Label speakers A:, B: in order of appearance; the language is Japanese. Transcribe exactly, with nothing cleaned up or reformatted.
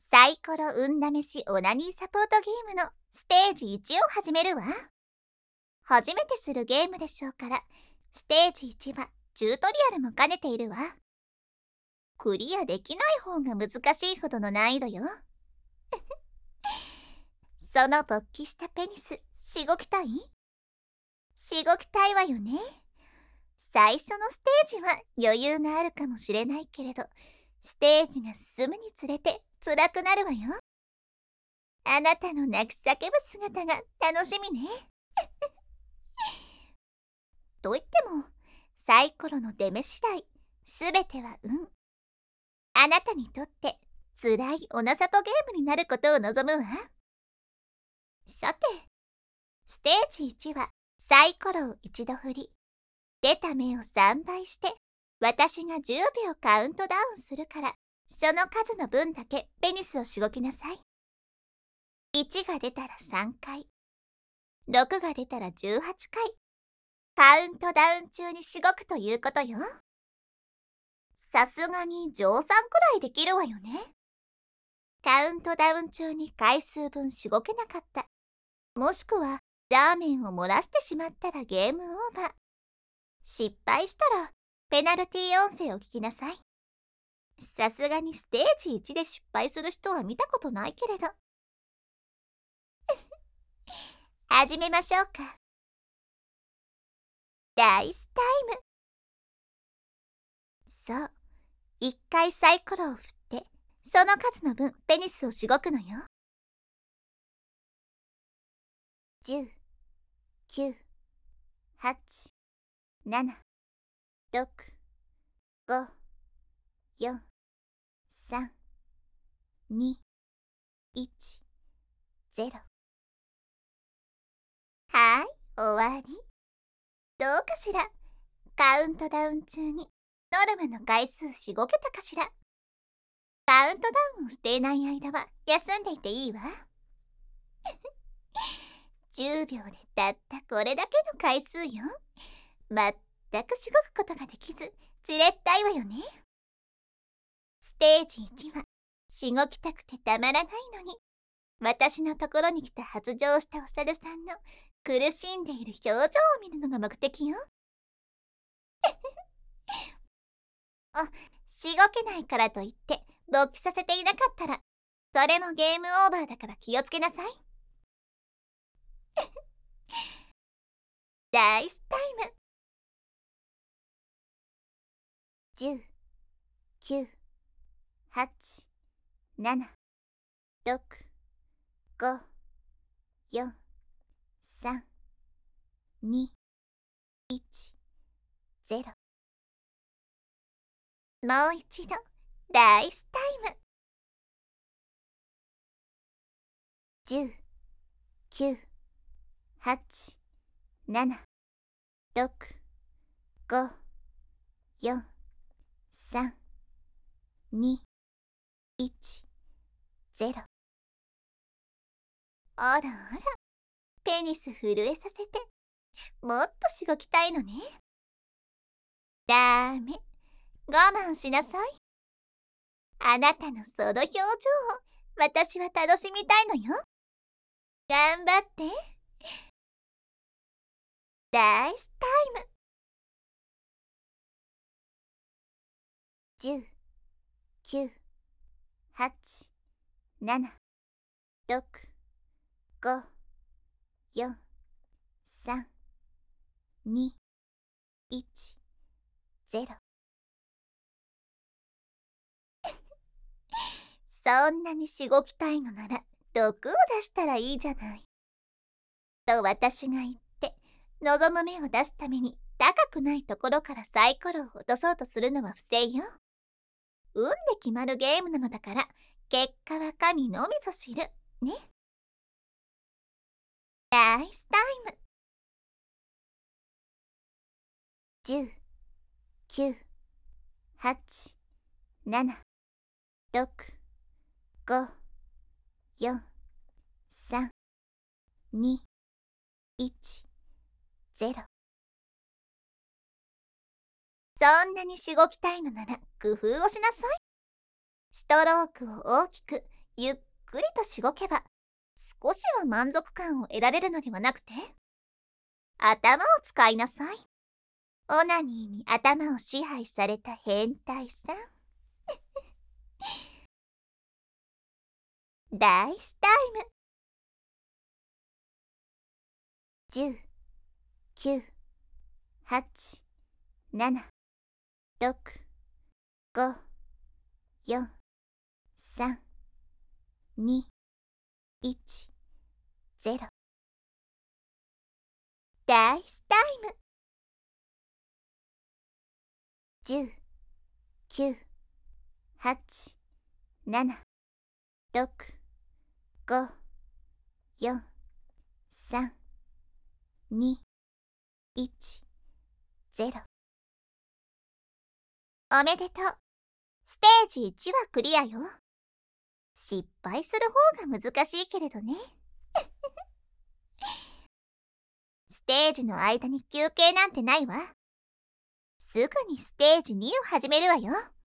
A: サイコロ運試しオナニーサポートゲームのステージいちを始めるわ。初めてするゲームでしょうから、ステージいちはチュートリアルも兼ねているわ。クリアできない方が難しいほどの難易度よ。その勃起したペニス、しごきたい？しごきたいわよね。最初のステージは余裕があるかもしれないけれど、ステージが進むにつれて辛くなるわよ。あなたの泣き叫ぶ姿が楽しみね。と言っても、サイコロの出目次第、すべては運。あなたにとって辛いオナサポゲームになることを望むわ。さて、ステージいちはサイコロを一度振り、出た目をさんばいして、私がじゅうびょうカウントダウンするから、その数の分だけペニスをしごきなさい。いちが出たらさんかい、ろくが出たらじゅうはちかい、カウントダウン中にしごくということよ。さすがに乗算くらいできるわよね。カウントダウン中に回数分しごけなかった。もしくはラーメンを漏らしてしまったらゲームオーバー。失敗したらペナルティ音声を聞きなさい。さすがにステージいちで失敗する人は見たことないけれど。始めましょうか。ダイスタイム。そう、いっかいサイコロを振って、その数の分ペニスをしごくのよ。じゅう、きゅう、はち、なな、ろく、ご、よん、さん、に、いち、ゼロ。はい、終わり。どうかしら。カウントダウン中にノルマの回数しごけたかしら。カウントダウンをしていない間は休んでいていいわ。じゅうびょうでたったこれだけの回数よ。まったくしごくことができず、じれったいわよね。ステージいちはしごきたくてたまらないのに、私のところに来た発情したお猿さんの苦しんでいる表情を見るのが目的よ。あ、しごけないからといって勃起させていなかったら、それもゲームオーバーだから気をつけなさい。ダイスタイム。じゅう、きゅう、はち、なな、ろく、ご、よん、さん、に、いち、ゼロ。もう一度、ダイスタイム。じゅう、きゅう、はち、なな、ろく、ご、よん、さん、に、いち、ゼロ。あらあら、ペニス震えさせて、もっとしごきたいのね。ダメ、我慢しなさい。あなたのその表情を私は楽しみたいのよ。頑張って。ダイスタイム。じゅう、きゅう、はち、なな、ろく、ご、よん、さん、に、いち、ゼロ。そんなにしごきたいのなら毒を出したらいいじゃない。と私が言って、望む目を出すために高くないところからサイコロを落とそうとするのは不正よ。運で決まるゲームなのだから、結果は神のみぞ知る。ね。ダイスタイム。じゅう、きゅう、はち、なな、ろく、ご、よん、さん、に、いち、ゼロ。そんなにしごきたいのなら工夫をしなさい。ストロークを大きくゆっくりとしごけば少しは満足感を得られるのではなくて、頭を使いなさい。オナニーに頭を支配された変態さん。ダイスタイム。じゅう、きゅう、はち、なな、ろく、ご、よん、さん、に、いち、ゼロ。ダイスタイム。じゅう、きゅう、はち、なな、ろく、ご、よん、さん、に、いち、ゼロ。おめでとう。ステージいちはクリアよ。失敗する方が難しいけれどね。ステージの間に休憩なんてないわ。すぐにステージにを始めるわよ。